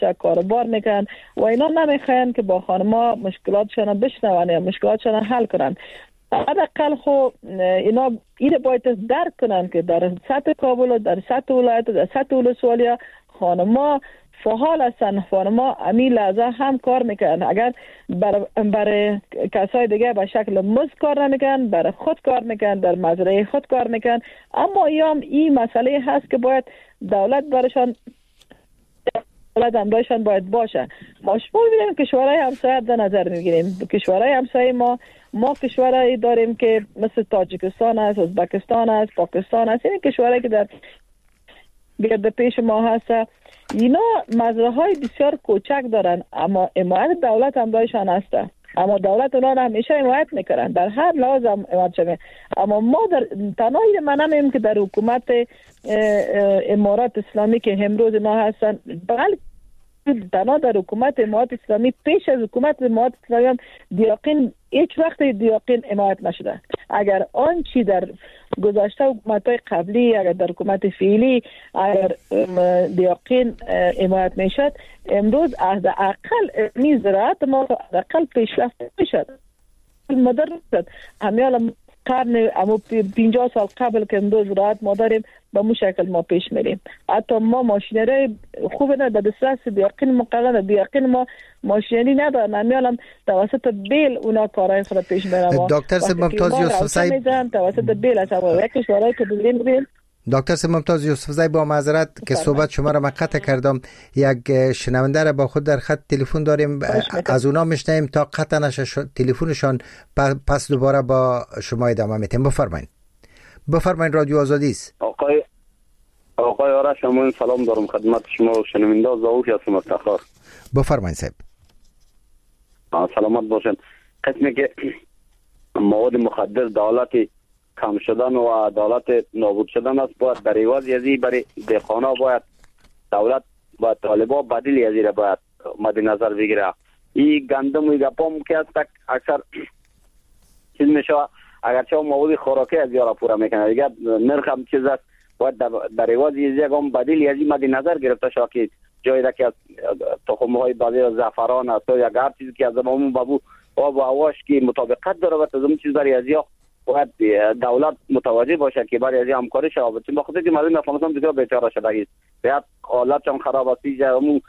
کاروبار میکنن و اینا نمیخواین که با خانما مشکلاتشان بشنون یا مشکلاتشان حل کنن. حداقل خو اینا این باید درک کنن که در سطح کابل و در سطح ولایت و در سطح ولسوالی خانما فعال هستن، خانما همین لحظه هم کار میکنن. اگر برای کسای دیگه به شکل مزد کار نمیکنن، برای خود کار میکنن، در مزرعه خود کار میکنن. اما این مسئله هست که باید دولت برشان دولت همراهشان باید باشه. ما شما می‌بینیم کشورهای همسایه در نظر میگیریم. کشورهای همسایه ما کشورهایی داریم که مثل تاجیکستان است، ازبکستان است، پاکستان است. این کشورهایی که در گرد پیش ما هست، اینا مزرعه‌های بسیار کوچک دارن اما حمایت دولت همراهشان هست. اما دولت اونا رو همیشه حمایت میکنن، در هر لحاظ حمایت شده. اما ما در تنهایی من نمیم که در حکومت امارات اسلامی که امروز ما هستن، بلکه تنها در حکومت امارات اسلامی پیش از حکومت امارات اسلامی هم دیاقین هیچ وقت دیاقین حمایت نشده. اگر آن چی در گذشته حکومت‌های قبلی، اگر در حکومت فعلی اگر دیاقین حمایت میشد، امروز از اقل زراعت ما اقل پیشرفت میشد، مدرن شد. همین قرن 50 سال قبل که امروز زراعت ما داریم به مو شکل ما پیش میریم. حتی ما ماشینری خوب نه در دسترس دیاقین مقرر، دیاقین ما ماشینری ندارن. همین توسط بیل اونا کارهای خود پیش میرن. دکتر صاحب ممتاز یوسف زی توسط بیل از کشورهای که بودیم. دکتر صاحب ممتاز یوسف زی با معذرت که صحبت شما را من قطع کردم، یک شنونده را با خود در خط تلفن داریم، از اونا میشنیم تا قطع نشه تلفنشان، پس دوباره با شما ادامه میتیم. بفرمایید رادیو آزادی است. آقای آرش، من سلام دارم خدمت شما و شنونده زاوش هستم از تخار. بفرمایید صاحب. سلامت باشین. قسمی که مواد مخدر دولت کم شدن و دولت نابود شدن است، باید در عوض یزی برای دهقانا باید دولت و طالبا بدیل یزی را باید مد نظر بگیره. این گندم و گپام که است اکثر چیز میشه، اگر چه مواد خوراکی از یارا پورا میکنه دیگه نرخ هم چیز است، باید در عوض یزی هم بدیل یزی مد نظر گرفته شد که جایی را که از تخم‌های بعضی زعفران است یا هر چیزی که از زمامون بابو آب و هواش که مطابقت داره و تزمین چیز برای ازیا باید دولت متوجه باشه که برای ازیا همکاری شود. چون بخاطر که مردم افغانستان بسیار بیچاره شده است، بعد حالت هم خراب است. یک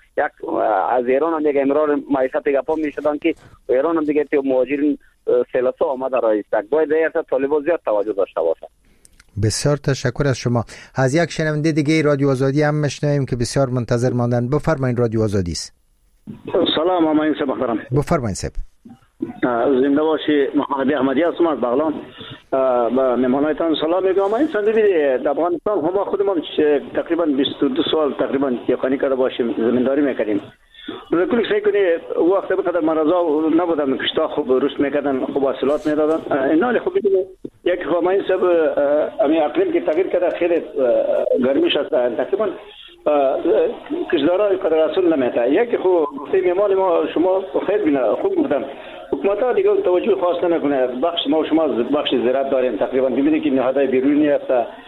از ایران هم دیگه امرار معیشت گپا میشدن که ایران هم دیگه تو مهاجرین سلسله آمده رایست. باید در طالبان زیاد توجه داشته باشه. بسیار تشکر از شما. از یک شنونده دیگه رادیو آزادی هم میشنویم که بسیار منتظر ماندن. بفرمایید رادیو آزادی است. سلام آمین صاحب محترم. بفرمایید صاحب. زنده باشی. محمد احمدی هستم از بغلان. با مهمانایتان سلام میگم. آمین سندبی در افغانستان هم خودمون تقریبا 22 سال تقریبا دیاقانی کرده باشیم، زمینداری میکردیم. کلی سعی کنی وقت بقدر مرزا نبودن، کشتا خوب رشد میکردن، خوب حاصلات میدادن. اینا خوب ببینید یک خامین صاحب امی اقلیم که تغییر کرده، خیلی گرمیش است تقریبا کشدارا قدر اصول نمیته. یک خوب گفته میمال ما شما خیلی بینه خوب گفتن حکومت ها دیگه توجه خاص نمیکنه. بخش ما و شما بخش زراعت داریم تقریبا، ببینید که نهادهای بیرونی هست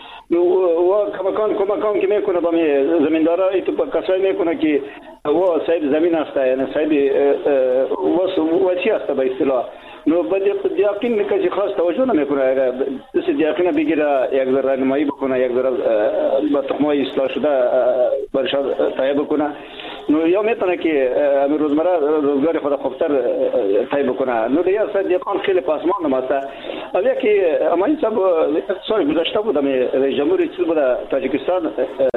و کمکان که میکنه با زمیندارا ایتو کسایی میکنه که و صاحب زمین هست، یعنی صاحب وسیع هست به اصطلاح. نو بعد دیاقین کسی خاص توجه نمیکنه. اگر دست دیاقین بگیره یک ذره راهنمایی بکنه، یک ذره با تخمای اصلاح شده برش تایید بکنه، نو یا میتونه که همین روزمره روزگار خود خوبتر تایید بکنه. نو دیگه اصلا دیاقان خیلی پاسمان نماسته. اولی که اما این سب سال گذشته بود رئیس جمهوری چیز بود تاجیکستان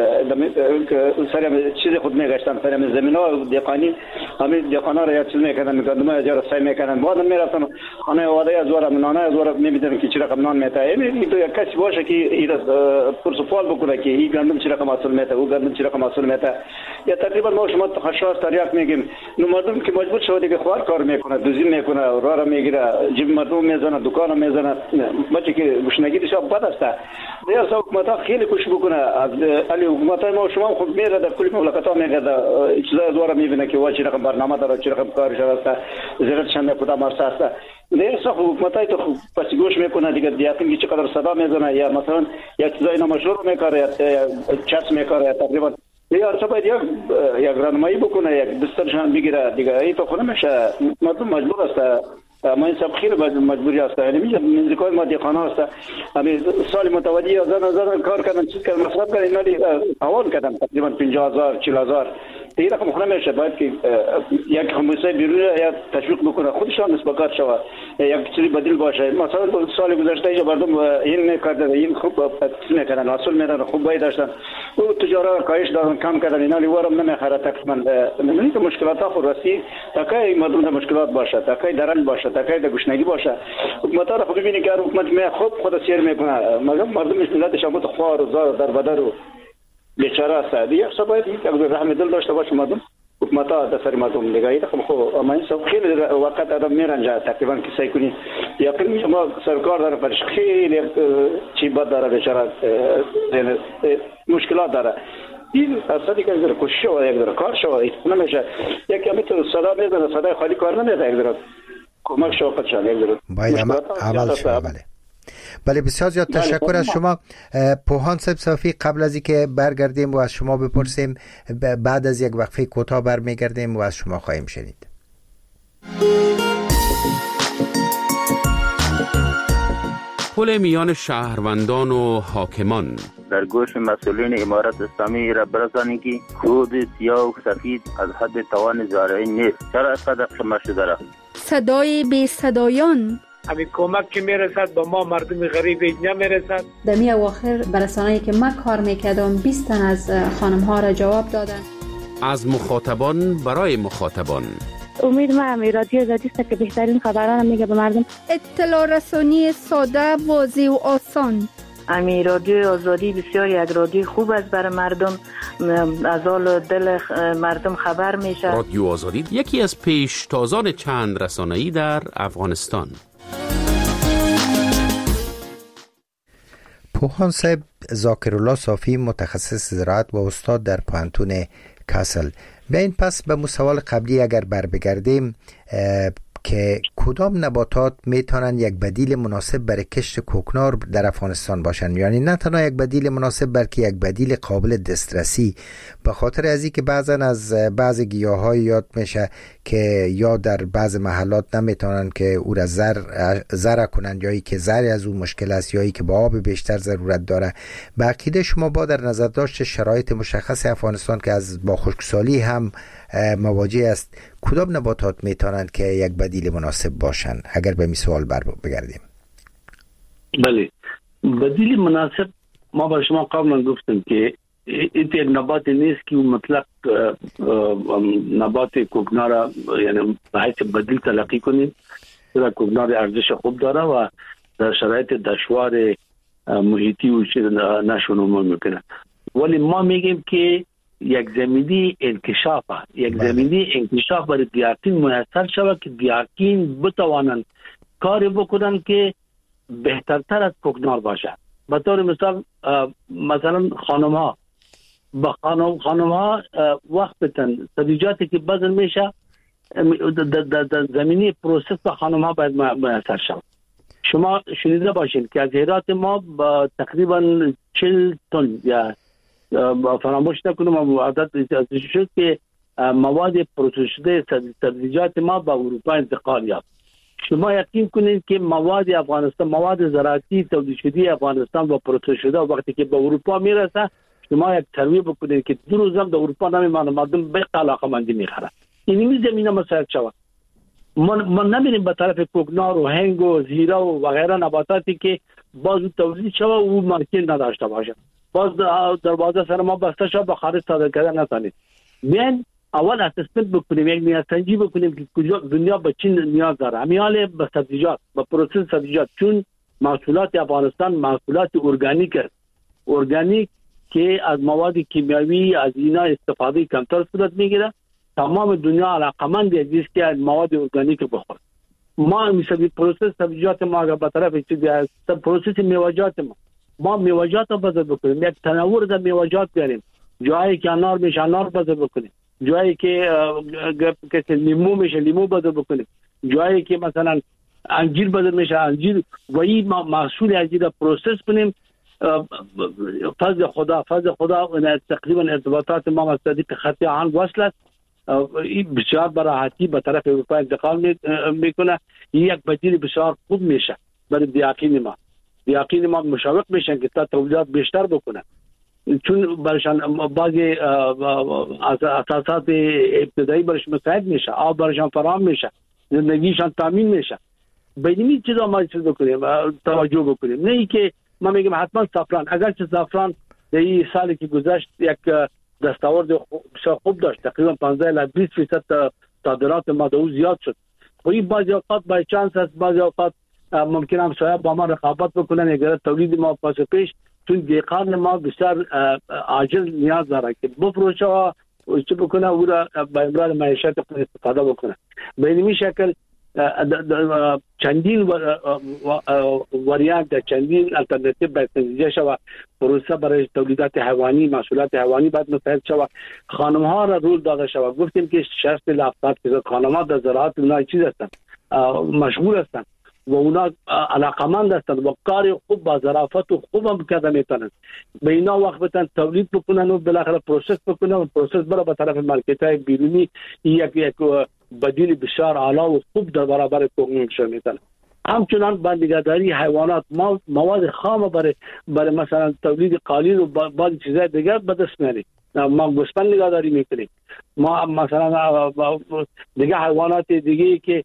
سری چیز خود میگشتن، سری زمینا دیاقانی همین دیاقانا را چیز میکردن، میگندم از جا سعی میکردن، بعد میرفتن خانه واده از ورا نانه از ورا میبینن که چه رقم نان میته. این تو یک کسی باشه که این پرسپال بکنه که این گندم چه رقم حاصل میته، او گندم چه رقم حاصل میته. یا تقریبا ما شما تخصص تاریخ میگیم، نو مردم که مجبور شده که خوار کار میکنه، دوزی میکنه، راه میگیره، جیب مردم میزنه، دکان میزنه، بچه که گشنگی شب بد است. دیگه حکومت ها خیلی کوشش بکنه. از علی حکومت ما شما خود میره در کل مملکت ها میگه چیزا از ورا میبینه که چه رقم برنامه داره، چه رقم کارش است، زیرت چند کدام است. نه صح حکومتای تو پس گوش میکنه دیگه دیاقین که چقدر صدا میزنه یا مثلا یا چیزای نامشروع میکاره یا چرس میکاره تقریبا یا باید یک راهنمایی بکنه، یک بسترشان بگیره دیگه. این تو خود نمیشه، مردم مجبور است. ما این سب خیلی مجبوری است. یعنی نزدیکای ما دیخانه است. همین سال متوجه زدن کار کردن، چیز کردن، مصرف کردن، ولی آوان کردن تقریبا 50000 40000. این رقم خود نمیشه. باید که یک خمسه بیرون یا تشویق بکنه، خودشان مسبقات شود، یک چیزی بدیل باشه. مثلا سال گذشته یا مردم این میکردن، این خوب میکردن، اصل میدن، خوب باید داشتن، او تجارت کاهش دادن، کم کردن، اینا لیوارم نمیخره تقریبا. نمیدونی که مشکلات ها خورسی تاکای مردم مشکلات باشه، تاکای درن باشه، تاکای گوشنگی باشه. حکومت ها خود ببینی که حکومت می خوب خود سیر میکنه، مردم ملت شما تو خوار و زار در بدر و بیچاره است. دیگه باید یک رحم دل داشته باشه مردم، حکومت ها دست مردم دیگه. این خب اما این سب خیلی وقت آدم میرنجه تقریبا که سعی کنی یقین ما سرکار داره پرش خیلی چی بد داره، بیچاره مشکلات داره. این اصلا دیگه یک ذره کوشش و یک ذره کار شود نمیشه. یکی میتونه صدا میزنه، صدای خالی کار نمیده، یک ذره کمک شو خودشان یک ذره باید عمل شود. بله بسیار زیاد تشکر از شما پوهان صاحب صافی. قبل از اینکه برگردیم و از شما بپرسیم، بعد از یک وقفه کوتاه برمیگردیم و از شما خواهیم شنید. پل میان شهروندان و حاکمان. در گوش مسئولین امارت اسلامی را برسانید که کود سیاه و سفید از حد توان زارعی نیست. چرا اینقدر شما شده را؟ صدای بی صدایان. همین کمک که میرسد به ما مردم غریب نمیرسد. در می اواخر برسانه‌ای که من کار میکردم 20 تن از خانم ها را جواب دادن. از مخاطبان برای مخاطبان. امید ما هم رادیو آزادی است که بهترین خبران میگه به مردم. اطلاع رسانی ساده، واضح و آسان. امی رادیو آزادی بسیار یک رادیو خوب است برای مردم، از حال دل مردم خبر میشه. رادیو آزادی یکی از پیشتازان چند رسانه‌ای در افغانستان. پوهان صاحب ذاکرالله صافی متخصص زراعت و استاد در پوهنتون کاسل. بیاین پس به سوال قبلی اگر بر بگردیم که کدام نباتات میتونن یک بدیل مناسب برای کشت کوکنار در افغانستان باشن، یعنی نه تنها یک بدیل مناسب بلکه یک بدیل قابل دسترسی، به خاطر از اینکه بعضا از بعض گیاهای یاد میشه که یا در بعض محلات نمیتونن که او را زرع کنن، یا که زرع از اون مشکل است، یا که با آب بیشتر ضرورت داره. به عقیده شما با در نظر داشت شرایط مشخص افغانستان که از با خشکسالی هم مواجه است، کدام نباتات میتونند که یک بدیل مناسب باشن؟ اگر به این سوال بگردیم. بله، بدیل مناسب ما با شما قبلا گفتم که این نبات نیست که مطلق نبات کوکنار یعنی به حیث بدیل تلقی کنیم، چرا کوکنار ارزش خوب داره و در شرایط دشوار محیطی و نشونما میکنه. ولی ما میگیم که یک زمینی انکشاف برای دیارکین میسر شود که دیارکین بتوانند کاری بکنن که بهترتر از کوکنار باشه. به طور مثلا خانم ها وقت بتن سبزیجاتی که بذر میشه در زمینی پروسس به خانم ها باید میسر شود. شما شنیده باشین که از هرات ما تقریبا 40 تن یا فراموش نکنم عدد شد که مواد پروسس شده سبزیجات ما به اروپا انتقال یافت. شما یقین کنید که مواد افغانستان، مواد زراعتی تولید شده افغانستان و پروسس شده وقتی که به اروپا میرسه، شما یک سروی بکنید که 2 روز هم در اروپا نمیمانه، مردم به علاقه‌مندی میخرن. این زمینه مساعد شود. ما نمیریم به طرف کوکنار و هنگ و زیره و غیره نباتاتی که باز تولید شود و مارکت نداشته باشه، باز دروازه سر ما بسته شد به خارج صادر کردن نتونید. بیاین اول اسسمنت بکنیم، یک نیازسنجی بکنیم که کجا دنیا به چی نیاز داره. همیال به سبزیجات، به پروسس سبزیجات، چون محصولات افغانستان محصولات ارگانیک است، ارگانیک که از مواد کیمیاوی از اینا استفاده کمتر صورت میگیره. تمام دنیا علاقمند است که مواد ارگانیک بخوره. ما مثلا پروسس سبزیجات ما به طرف پروسس میوه‌جات ما میوه‌جات رو بذار بکنیم، یک تنوع در میوه‌جات بیاریم. جایی که انار میشه انار بذار بکنیم، جایی که لیمو میشه لیمو بذار بکنیم، جایی که مثلا انجیر بذار میشه انجیر و این محصول انجیر رو پروسس کنیم فضل خدا تقریبا ارتباطات ما با صدیق خط آهن وصل است. این بسیار به راحتی به طرف اروپا انتقال میکنه. یک بدیل بسیار خوب میشه برای دیاقین ما مشوق میشن که تا تولیدات بیشتر بکنن، چون برشان بعضی اساسات ابتدایی برش مساعد میشه، آب برشان فراهم میشه، زندگیشان تامین میشه. به این چیزا ما چیز بکنیم، توجه بکنیم. نه ای که ما میگم حتما زعفران، اگرچه زعفران در این سالی که گذشت یک دستاورد بسیار خوب داشت، تقریبا 15 تا 20% صادرات ما دو زیاد شد. خب این بعضی اوقات بای چانس است، بعضی اوقات ممکن هم شاید با ما رقابت بکنن اگر تولید ما پاس پیش، چون دیقان ما بسیار عاجل نیاز داره که بفروشه و چه بکنه او را به امرار معیشت خود استفاده بکنه. به این شکل چندین وریانت، چندین الټرناتیو باید تنظیم شود. پروسه برای تولیدات حیوانی، محصولات حیوانی باید مساعد شود. خانم ها را رول داده شود. گفتیم که 60% خانم ها در زراعت اونا چیز هستند، مشغول هستند و اونا علاقمند هستند و کار خوب با ظرافت و خوب هم کرده میتونن. به اینا وقت بتن تولید بکنن و بالاخره پروسس بکنن و پروسس برای به طرف مارکت های بیرونی یک بدیل بسیار اعلی و خوب در برابر تقدیم شده میتونن. همچنان با نگهداری حیوانات، مواد خام برای مثلا تولید قالین و بعضی چیزای دیگر به دست میاریم. ما گوسفند نگهداری میکنیم، ما مثلا دیگه حیوانات دیگه که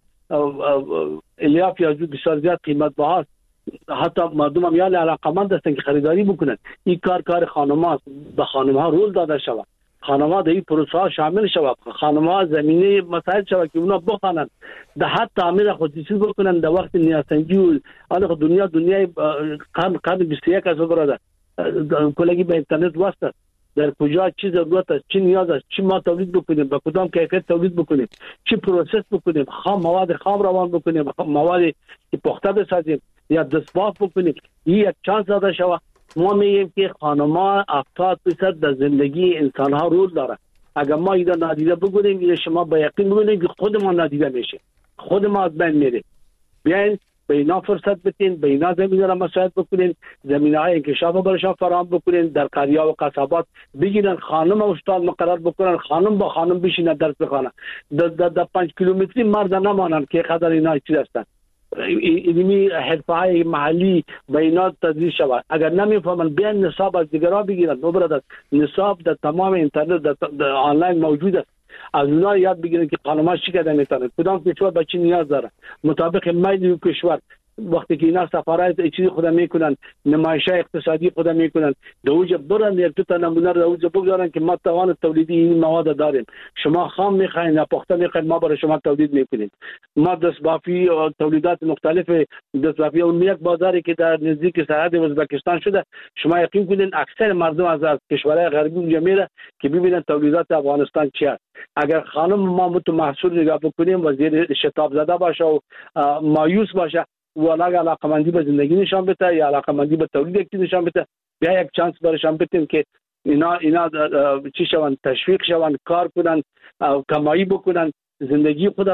الیاف یا بسیار زیاد قیمت بهاست، حتی مردم هم یعنی علاقمند هستن که خریداری بکنن. این کار خانم هاست، به خانم ها رول داده شود، خانم ها در این پروسه ها شامل شود، خانم ها زمینه مساعد شود که اونا بخوانند در حد تعمیر خودکشی بکنن در وقت نیازمندی. و حالا دنیای قرن 21 است برادر، کلگی به اینترنت واسطه در کجا چی ضرورت است، چی نیاز است، چی ما تولید بکنیم، با کدام کیفیت تولید بکنیم، چی پروسس بکنیم، مواد خام روان بکنیم، مواد که پخته بسازیم یا دستباف بکنیم. این یک چانس داده شود. ما میگیم که خانم‌ها 70% در زندگی انسان‌ها رول داره. اگر ما اینا نادیده بگیریم، این شما با یقین بگید که خود ما نادیده میشه، خود ما از بین میره. بیاین به اینا فرصت بدین، به اینا زمینه را مساعد بکنین، زمینه‌های انکشاف برایشان فراهم بکنین، در قریه و قصبات بگیرن خانم استاد مقرر بکنن، خانم با خانم بشینن درس بخونن، در 5 کیلومتری مرد نمانن که قدر اینا چیز هستن. علمی حرفه‌های محلی به اینا تدریس شود. اگر نمیفهمن بیان نصاب از دیگران بگیرن. برادر نصاب در تمام اینترنت در آنلاین موجود است، از اونها یاد بگیرن که خانم‌ها چی کردن میتونن، کدام کشور به چی نیاز داره، مطابق میل کشور. وقتی که اینا سفارت چیزی خود میکنن، نمایش اقتصادی خود میکنن، دوجه برن یک دو تا نمونه رو دوجه بگذارن که ما توان تولیدی این مواد داریم، شما خام میخواین یا پخته میخواین، ما برای شما تولید میکنیم. ما دستبافی و تولیدات مختلف دستبافی اون یک بازاری که در نزدیک سرحد ازبکستان شده، شما یقین کنین اکثر مردم از کشورهای غربی اونجا میره که ببینن تولیدات افغانستان چی است. اگر خانم ما محصول نگاه بکنیم و زیر شتاب زده باشه و مایوس باشه و علاقمندی به زندگی نشان بده یا علاقمندی به تولید نشان بده، بیا یک چانس برشان بدیم که اینا چی شوند، تشویق شوند، کار کنن، کمایی بکنن، زندگی خود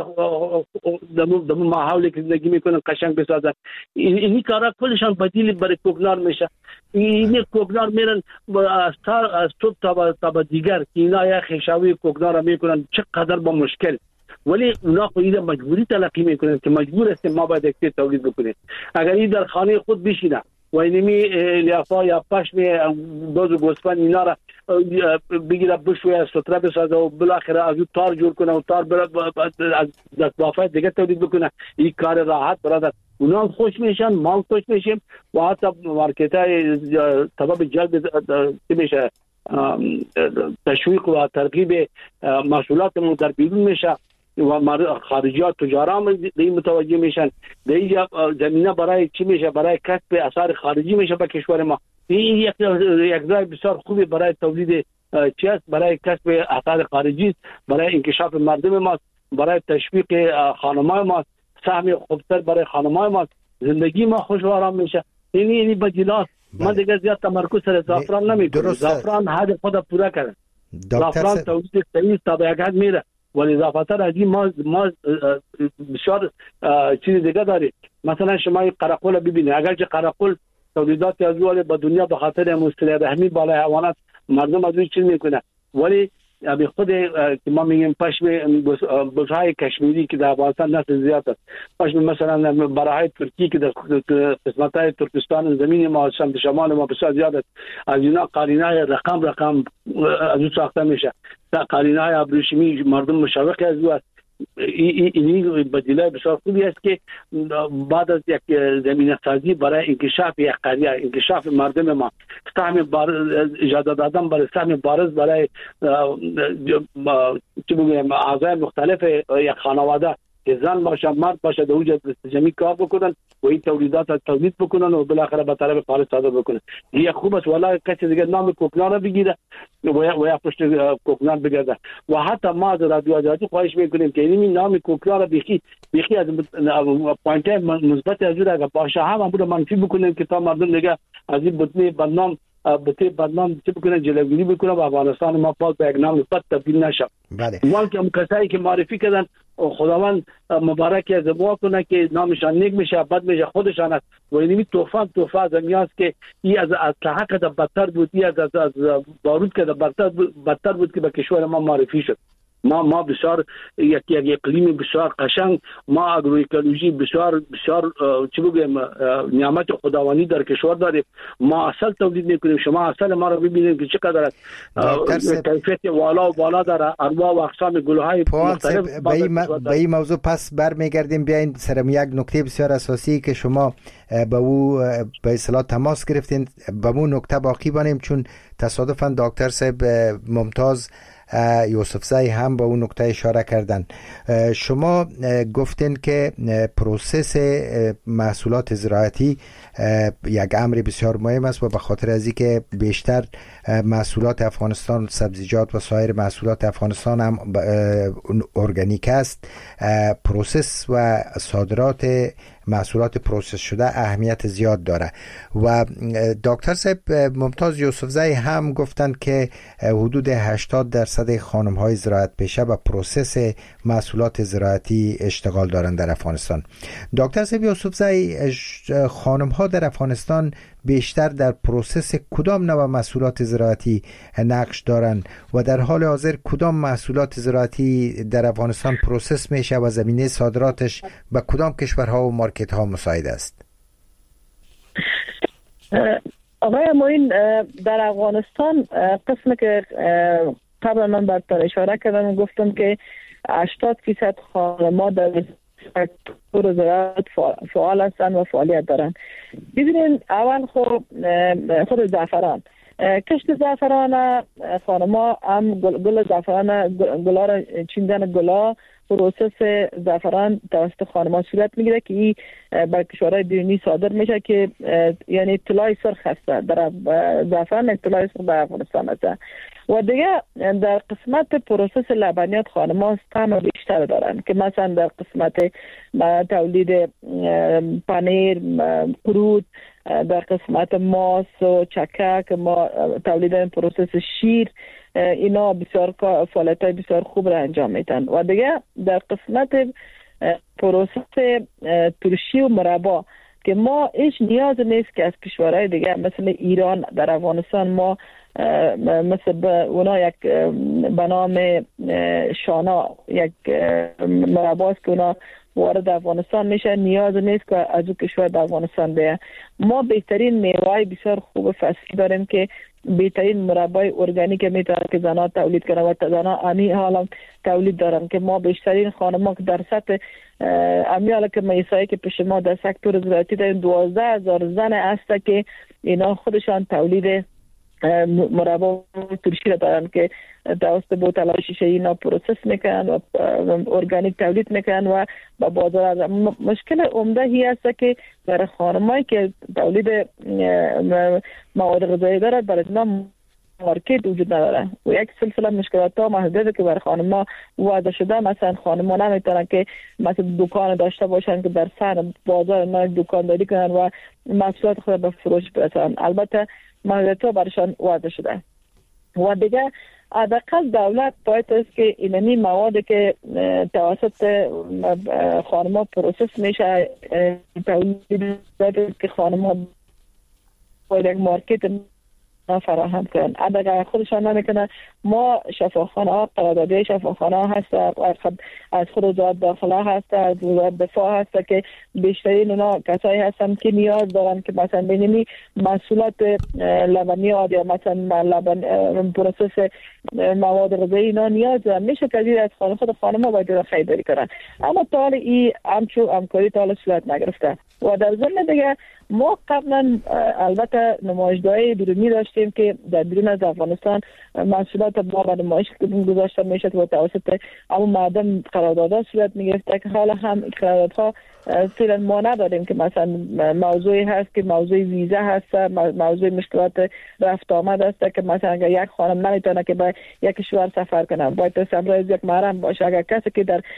در ماحولی که زندگی میکنن قشنگ بسازن. این کارا کلشان بدیل برای کوکنار میشه. این کوکنار میرن از صبح تا دیگر که اینا یا خیشاوی کوکنار میکنن، چقدر با مشکل، ولی اونا خود اینا مجبوری تلقی میکنن که مجبور هستیم ما باید اکتیر تولید بکنیم. اگر این در خانه خود بشینه و اینمی لیافا یا پشم باز و گوسفند اینا را بگیره بشویه ستره بسازه و بالاخره از اون تار جور کنه و تار از دستبافه دیگه تولید بکنه، این کار راحت برادر. اونا هم خوش میشن، ما هم خوش میشیم و حتی مارکت های سبب جلب میشه تشویق و ترغیب محصولاتمون در بیرون میشه و خارجیات تجارا به متوجه میشن. به اینجا زمینه برای چی میشه؟ برای کسب اثار خارجی میشه به کشور ما. این یک جای بسیار خوبی برای تولید چی است، برای کسب اثار خارجی، برای انکشاف مردم ما، برای تشویق خانمای ما، سهم خوبتر برای خانمای ما، زندگی ما خوش و آرام میشه. این بدیلات. ما دیگه زیاد تمرکز سر زعفران نمیکنیم. زعفران حد خود پورا کرده. زعفران تولید صحیح تا به یک حد میره، ولی اضافه از این ما بسیار چیز دیگه داریم. مثلا شما قرقل ببینید، اگر که قرقل تولیدات از اول با دنیا به خاطر مصطلح رحمی بالای حیوانات مردم از چیز میکنه. ولی ابی خود که ما میگیم پشم بزهای کشمیری که در افغانستان نسل زیاد است، پشم مثلا براهای ترکی که در قسمت‌های ترکستان زمین ما سمت شمال ما بسیار زیاد است، از اینا قالینای رقم از اون ساخته میشه. قالینای ابریشمی مردم مشوق از او است. این بدیله بسیار خوبی است که بعد از یک زمینه سازی برای انکشاف یک قریه، انکشاف مردم ما، سهم بارز اجازه دادن برای سهم بارز برای چه بگویم اعضای مختلف یک خانواده که زن باشه مرد باشه در اونجا جمعی کار بکنن و این تولیدات را تولید بکنن و بالاخره به طرف خارج صادر بکنن. این خوب است. ولی کسی دیگه نام کوکنار را بگیره و یا پشت کوکنار بگرده. و حتی ما از رادیو آزادی خواهش میکنیم که این نام کوکنار را بیخی از پوینت مثبت از اون اگه باشه هم بود منفی بکنیم که تا مردم دیگه از این بدنام چه بکنن جلوگیری بکنن و افغانستان ما پاک به یک نام بد تبدیل نشه. بله. ولی که کسایی که معرفی کردن خداوند مبارک از دعا کنه که نامشان نیک میشه بد میشه خودشان است. و این توفه از میاست که این از حق بدتر بود، این از بارود که بدتر بود که به کشور ما معرفی شد. ما بسیار یک اقلیم بسیار قشنگ، ما اگرویکولوژی بسیار چه بگیم نعمت خداوندی در کشور داریم. ما اصل تولید میکنیم. شما اصل ما رو ببینید که چقدر کیفیت والا داره، انواع و اقسام گل‌های مختلف. به این موضوع پس برمیگردیم. بیاین سرم یک نکته بسیار اساسی که شما به اصطلاح تماس گرفتین به اون نکته باقی بانیم، چون تصادفاً دکتر صاحب ممتاز یوسفزئی هم با اون نکته اشاره کردن. شما گفتین که پروسس محصولات زراعتی یک امر بسیار مهم است و به خاطر از اینکه بیشتر محصولات افغانستان، سبزیجات و سایر محصولات افغانستان هم ارگانیک است، پروسس و صادرات محصولات پروسس شده اهمیت زیاد داره. و دکتر صاحب ممتاز یوسفزئی هم گفتند که حدود 80% خانم‌های زراعت پیشه و پروسس محصولات زراعتی اشتغال دارند در افغانستان. دکتر صاحب یوسفزئی، خانم‌ها در افغانستان بیشتر در پروسس کدام نوع محصولات زراعتی نقش دارند و در حال حاضر کدام محصولات زراعتی در افغانستان پروسس میشه و زمینه صادراتش به کدام کشورها و مارکت ها مساعد است؟ آقای معین، در افغانستان قسم که قبلا من براتون اشاره کردم گفتم که 80% خانم‌ها در سکتور زراعت فعال هستند و فعالیت دارند. ببینید اول خود زعفران، کشت زعفران خانم‌ها هم گل زعفران گلا را چیندن گلا، پروسس زعفران توسط خانم‌ها صورت میگیره که این بر کشورهای بیرونی صادر میشه که یعنی طلای سرخ هست. در زعفران طلای سرخ در افغانستان هست. و دیگه در قسمت پروسس لبنیات خانم‌ها طعم بیشتر دارن که مثلا در قسمت تولید پنیر، قرود، در قسمت ماست و چکه ما تولید پروسس شیر، اینا بسیار فعالیت‌های بسیار خوب را انجام میدن. و دیگه در قسمت پروسس ترشی و مربا که ما هیچ نیاز نیست که از کشورهای دیگه مثل ایران در افغانستان ما مثل اونا یک به نام شانا یک مرباست که اونا وارد افغانستان میشه، نیاز نیست که از او کشور در افغانستان بیه. ما بهترین میوه بسیار خوب فصلی داریم که بهترین مربای ارگانیک میتونه که زنها تولید کنن و زنها امی حالا تولید دارن که ما بیشترین خانم‌ها که در سطح امی حالا که میسایی که پیش ما در سکتور زراعتی داریم 12,000 زن هست که اینا خودشان تولید مربا ترشی را دارن که توسط بوتل‌های شیشه‌ای اینا پروسس میکنن و ارگانیک تولید میکنن و با بازار. مشکل عمده هی است که برای خانمایی که تولید مواد غذایی دارد برای اینا مارکت وجود نداره و یک سلسله مشکلات ها محدوده که برای خانم‌ها وضع شده. مثلا خانم‌ها نمیتونن که مثلا دکان داشته باشن که در سر بازار ما دکانداری کنن و محصولات خود به فروش برسن. البته محدودیت‌ها برایشان وضع شده. و دیگه حداقل دولت باید است که اینمی مواد که توسط خانم‌ها پروسس میشه تولید که خانم‌ها باید یک مارکت فراهم کنن. اگر خودشان نمیکنه، ما شفاخانه ها، قراردادی شفاخانه ها هست، از خود وزارت داخله هست، از وزارت دفاع هست که بیشترین اونا کسایی هستن که نیاز دارن که مثلا بینیمی محصولات لبنیات یا مثلا پروسس مواد غذایی اینا نیاز دارن. میشه که از خود خانم باید خریداری کنن، اما تا حال این همکاری تا حال صورت نگرفته. و در ضمن دیگه ما قبلا البته نمایشگاه‌های بیرونی داشتیم که در بیرون از افغانستان محصولات ما به نمایش گذاشته میشد و توسط اما مردم قراردادها صورت میگرفته که حالا هم قراردادها فعلا ما نداریم که مثلا موضوعی هست که موضوع ویزا هست، موضوع مشکلات رفت آمد است که مثلا اگر یک خانم نمیتونه که به یک کشور سفر کنه باید همراه یک محرم باشه. اگر کسی که در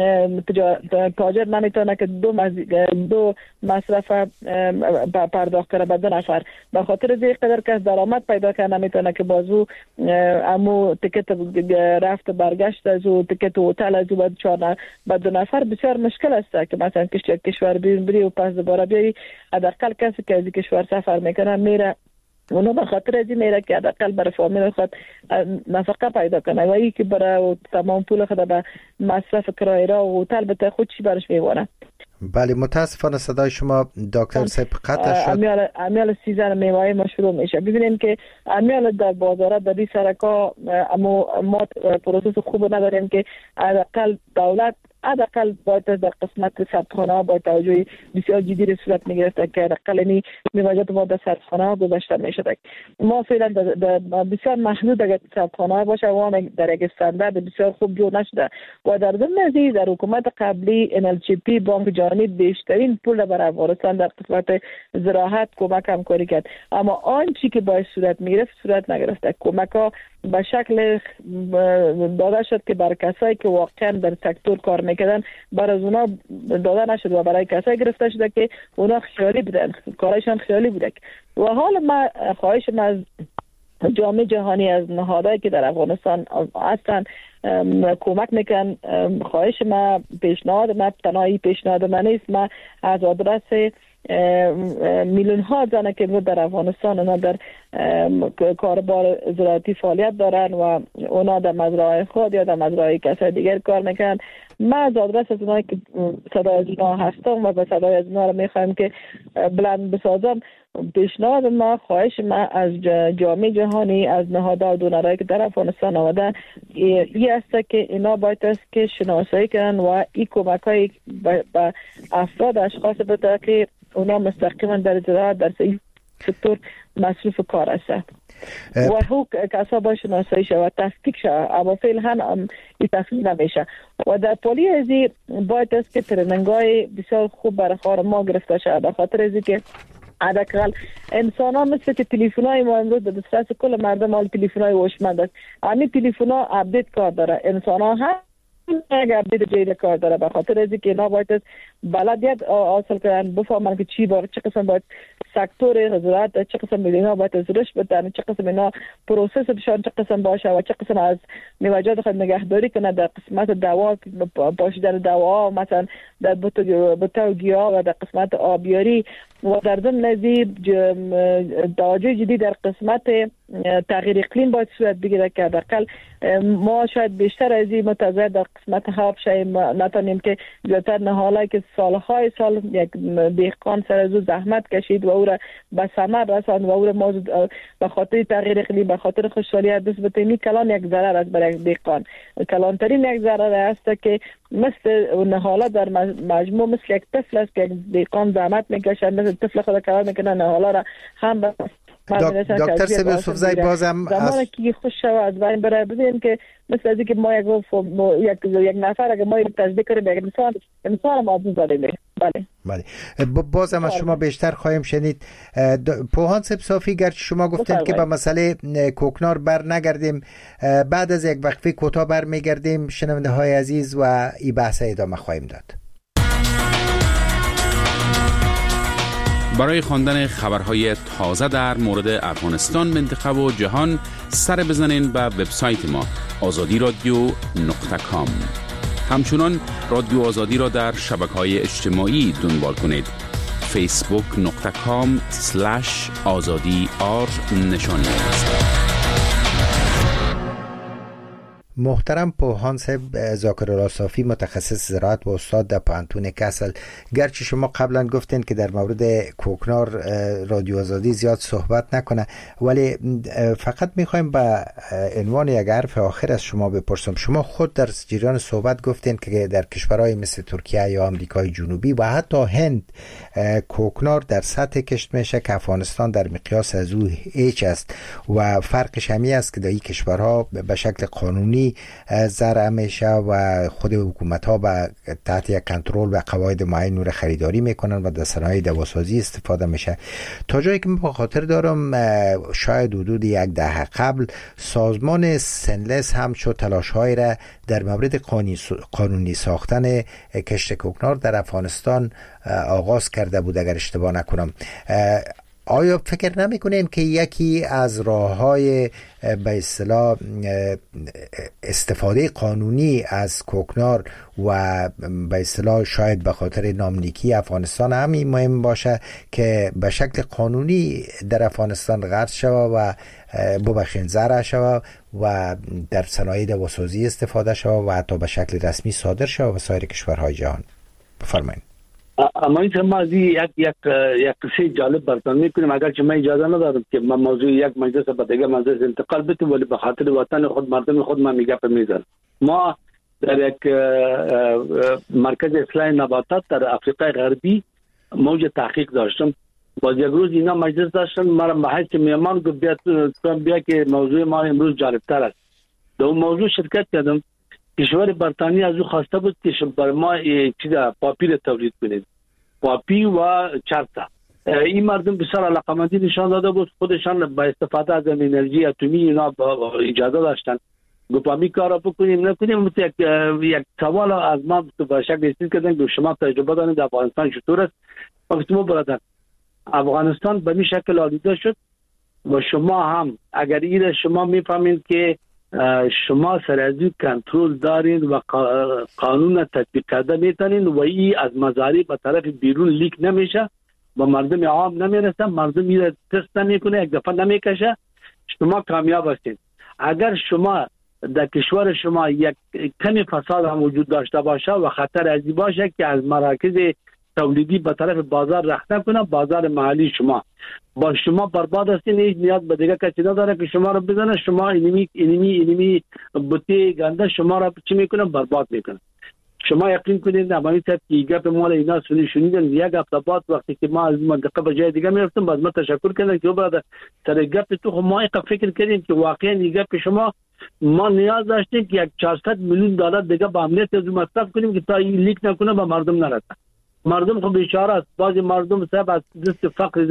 تاجر نمیتونه که دو مصرف پرداخت کنه به 2 نفر، به خاطر از یک قدر کس درآمد پیدا کنه نمیتونه که بازو امو تیکت رفت برگشت از او تیکت هتل از او به 2 نفر بسیار مشکل است که مثلا کشور بری و پس دوباره بیایی. حداقل کسی که از کشور سفر میکنه میره اونو به خاطر از این میره که حداقل برای فامیل خود نفقه پیدا کنه و این که برای تمام پول خود به مصرف کرایه را و هتل بده خود چی برش میوانه. بله متاسفانه صدای شما دکتر صاحب قطع شد. امیال سیزن میوه ما شروع میشه. ببینیم که امیال در بازارات در این سرکا ما پروسس خوب نداریم که حداقل دولت حداقل باید در قسمت سردخانه ها باید توجه بسیار جدی صورت میگرفته که حداقل این میوه‌جات ما در سردخانه ها گذاشته میشده. ما فعلا بسیار محدود اگر سردخانه ها باشه و در یک استاندارد بسیار خوب جور نشده و در ضمن از در حکومت قبلی NLCP بانک جهانی بیشترین پول بر افغانستان در قسمت زراعت کمک همکاری کرد، اما آنچه که باید صورت میگرفت صورت نگرفته. کمک ها به شکل داده شد که بر کسایی که واقعا در سکتور کار میکردن برای اونا داده نشد و برای کسایی گرفته شده که اونا خیالی بودن، کارشان خیالی بوده. و حال ما خواهشم از جامعه جهانی، از نهادهایی که در افغانستان هستن کمک میکن، خواهش ما پیشنهاد ما تنهایی پیشنهاد من نیست، ما از آدرس میلیون ها زنه که در افغانستان اونا در کاربار زراعتی فعالیت دارن و اونا در مزرعه خود یا در مزرعه کسی دیگر کار میکنن، ما از آدرس از اونایی که صدای از اونا هستم و به صدای از اونا رو میخوایم که بلند بسازم. پیشنهاد ما، خواهش ما از جامعه جهانی، از نهادها و دونرایی که در افغانستان آمدن این است که اینا باید است که شناسایی کنن و این کمک های به افراد اشخاص بده که اونا مستقیما در زراعت در سکتور مصروف کار هستند و حقوق کسا باید شناسایی شد و تصدیق شد، اما فعلا هم این تصدیق نمیشه. و در پالی ازی باید است که ترننگای بسیار خوب برای خار ما گرفته شد، به خاطر ازی که حداقل انسان ها مثل که تلفن های ما امروز در دسترس کل مردم حال تلفن های هوشمند است، همین تلفن ها اپدیت کار داره، انسان ها هم اگر اپدیت جدید کار داره، به خاطر از اینکه اینا باید بلدیت حاصل کنن، بفهمن که چی باید، چه قسم باید سکتور زراعت، چه قسم اینا باید زرش بدن، چه قسم اینا پروسسشون چه قسم باشه و چه قسم از میوه‌جات خود نگهداری کنه در قسمت دوا، پاشیدن دوا مثلا در بوته گیاه و در قسمت آبیاری و در ضمن ازی توجه جدی در قسمت تغییر اقلیم باید صورت بگیره که حداقل ما شاید بیشتر از این متضرر در قسمت هاب شیم، نتونیم که زیادتر نهاله که سالهای سال یک دهقان سر از او زحمت کشید و او را به ثمر رساند و او را ما به خاطر تغییر اقلیم، به خاطر خوشحالیت دست بتینی کلان یک ضرر است برای دهقان، کلانترین یک ضرر است که مثل نهاله در مجموع مثل یک طفل است که دهقان زحمت میکشه، مثل طفل خود کار میکنه، نهاله را هم دکتر سیب یوسفزی بازم زمانی که خوش شود از بین برای ببینیم که مثل از اینکه ما یک نفر اگه ما یک تجزیه کنیم یک انسان معدود داریم. بله بازم از شما بیشتر خواهیم شنید. پوهان سیب صافی گرچه شما گفتید که به مسئله کوکنار بر نگردیم، بعد از یک وقفه کوتاه بر میگردیم. شنونده های عزیز و این بحث ادامه خواهیم داد. برای خواندن خبرهای تازه در مورد افغانستان، منطقه و جهان سر بزنین به وبسایت ما azadiradio.com. همچنان رادیو آزادی را در شبکه‌های اجتماعی دنبال کنید. facebook.com/azadi نشانی است. محترم پوهان صاحب ذاکرالله صافی، متخصص زراعت و استاد در پانتون کسل، گرچه شما قبلا گفتین که در مورد کوکنار رادیو آزادی زیاد صحبت نکنه، ولی فقط میخوایم به عنوان یک حرف آخر از شما بپرسم. شما خود در جریان صحبت گفتین که در کشورهای مثل ترکیه یا آمریکای جنوبی و حتی هند کوکنار در سطح کشت میشه که افغانستان در مقیاس از او هیچ است و فرقش همین است که در این کشورها به شکل قانونی زرع میشه و خود حکومت ها به تحت یک کنترل و قواعد معین نور خریداری میکنن و در صنایع دواسازی استفاده میشه. تا جایی که من خاطر دارم شاید حدود 10 دهه قبل سازمان سنلس هم شد تلاش های را در مورد قانونی ساختن کشت کوکنار در افغانستان آغاز کرده بود اگر اشتباه نکنم. آیا فکر نمی‌کنین که یکی از راه‌های به اصطلاح استفاده قانونی از کوکنار و به اصطلاح شاید به خاطر ناملیکی افغانستان همین مهم باشه که به شکل قانونی در افغانستان غرس شود و ببخشید زرع شود و در صنایع دواسازی استفاده شود و حتی به شکل رسمی صادر شود و سایر کشورهای جهان؟ بفرمایید. اما این یک قصه جالب براتون میکنیم، اگر که من اجازه ندارم که من موضوع یک مجلس به دیگه مجلس انتقال بدم، ولی به خاطر وطن خود مردم خود من میگم میزنم. ما در یک مرکز اصلاح نباتات در آفریقای غربی موج تحقیق داشتم. باز یک روز اینا مجلس داشتن، مرا به حیث میهمان گفت بیا که موضوع ما امروز جالبتر است. در اون موضوع شرکت کردم. کشور بریتانیا از او خواسته بود که بر ما پاپی تولید کنید، پاپی و چرتا. این مردم بسیار علاقمندی نشان داده بود، خودشان با استفاده از انرژی اتمی اینا اجازه داشتن. گفتم کارا بکنیم نکنیم. یک سوال از ما به شکل استفاده کردن که شما تجربه دارید در افغانستان چطور است؟ گفتم برادر، افغانستان به این شکل آلوده شد و شما هم اگر این شما میفهمید که شما سر از این کنترل دارین و قانون تطبیق کرده میتونین و این از مزارع به طرف بیرون لیک نمیشه و مردم عام نمیرسه، مردم میره تست نمیکنه، یک دفعه نمیکشه، شما کامیاب هستین. اگر شما در کشور شما یک کمی فساد هم وجود داشته باشه و خطر ازی باشه که از مراکز تولیدی به طرف بازار رخنه کنه، بازار محلی شما با شما برباد هستین. هیچ نیاز به دیگه کسی نداره که شما رو بزنه. شما اینمی بوتی گنده شما رو چی میکنه؟ برباد میکنه. شما یقین کنید نمایی طب که گپ مال اینا شنیدن. یک هفته بعد وقتی که ما از منطقه به جای دیگه میرفتم، باز ما تشکر کردن که برادر سر گپ تو ما فکر کردیم که واقعا این گپ شما ما نیاز داشتیم که یک 400 میلیون دلار دیگه با امنیت از مصرف کنیم که تا این لیک نکنه به مردم نرسه. مردم خب بیچاره است. بعضی مردم صاحب از دست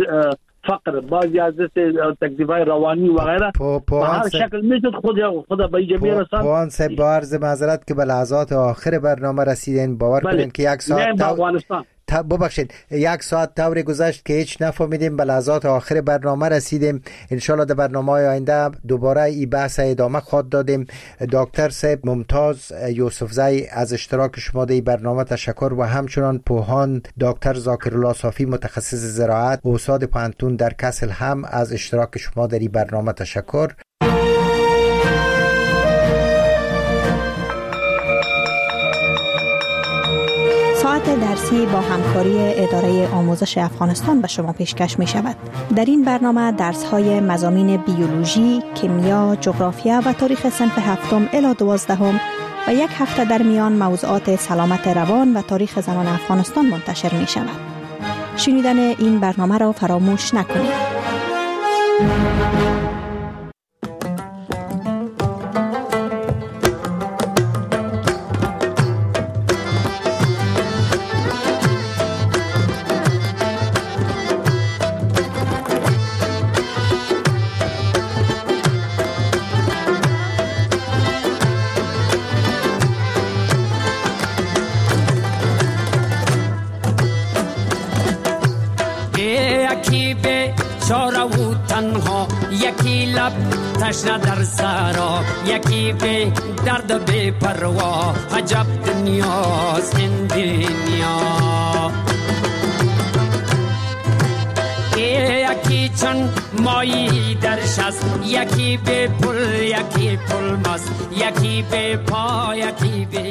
فقر بعضی از دست تکلیف‌های روانی و غیره به هر شکل میتونه خود به جمعی رسان. پوان صاحب با عرض معذرت که به لحظات آخر برنامه رسیدین، باور کنین که یک ساعت ببخشید 1 ساعت طوری گذشت که هیچ نفهمیدیم. به لحظات آخر برنامه رسیدیم. انشالله در برنامه‌های آینده دوباره این بحث ادامه خواهد دادیم. دکتر صاحب ممتاز یوسفزی از اشتراک شما در این برنامه تشکر و همچنان پوهان دکتر ذاکرالله صافی متخصص زراعت و استاد پانتون در کسل هم از اشتراک شما در این برنامه تشکر. ساعت درسی با همکاری اداره آموزش افغانستان به شما پیشکش می شود. در این برنامه درس های مضامین بیولوژی، کیمیا، جغرافیا و تاریخ صنف 7 الی 12 و یک هفته در میان موضوعات سلامت روان و تاریخ زنان افغانستان منتشر می شود. شنیدن این برنامه را فراموش نکنید. یکی لب تشنه در سرا، یکی به درد بی پروا، عجب دنیاست این دنیا. چون مایی در شست، یکی به پل یکی پل ماست، یکی به پا یکی به